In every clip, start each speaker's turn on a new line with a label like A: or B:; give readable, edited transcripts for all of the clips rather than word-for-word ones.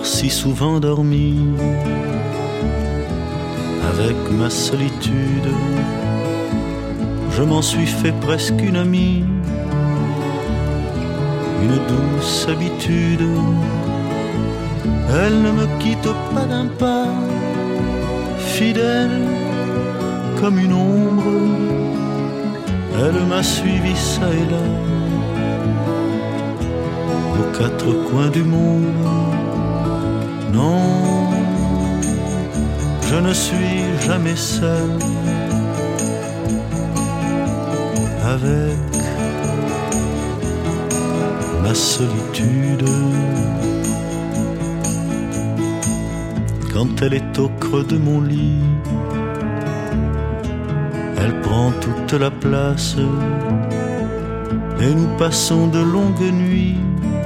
A: avoir si souvent dormi avec ma solitude. Je m'en suis fait presque une amie, une douce habitude. Elle ne me quitte pas d'un pas, fidèle comme une ombre. Elle m'a suivi ça et là, aux quatre coins du monde. Non, je ne suis jamais seul avec ma solitude. Quand elle est au creux de mon lit, elle prend toute la place et nous passons de longues nuits,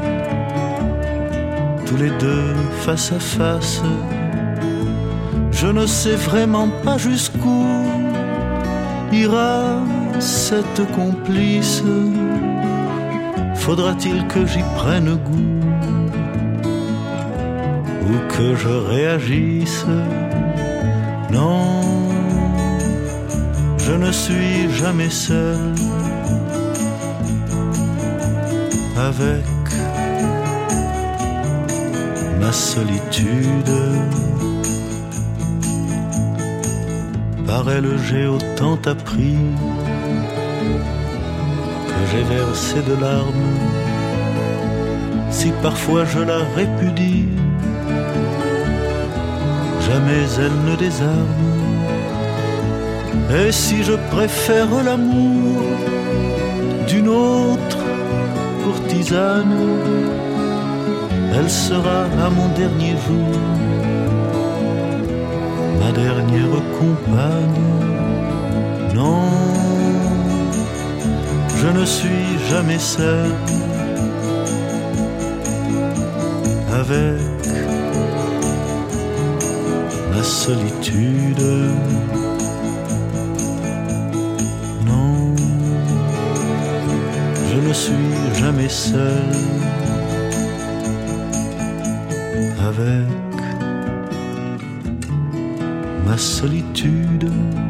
A: tous les deux face à face. Je ne sais vraiment pas jusqu'où ira cette complice. Faudra-t-il que j'y prenne goût ou que je réagisse? Non, je ne suis jamais seul avec ma solitude. Par elle j'ai autant appris que j'ai versé de larmes. Si parfois je la répudie, jamais elle ne désarme. Et si je préfère l'amour d'une autre courtisane, elle sera à mon dernier jour ma dernière compagne. Non, je ne suis jamais seul avec ma solitude. Non, je ne suis jamais seul avec ma solitude.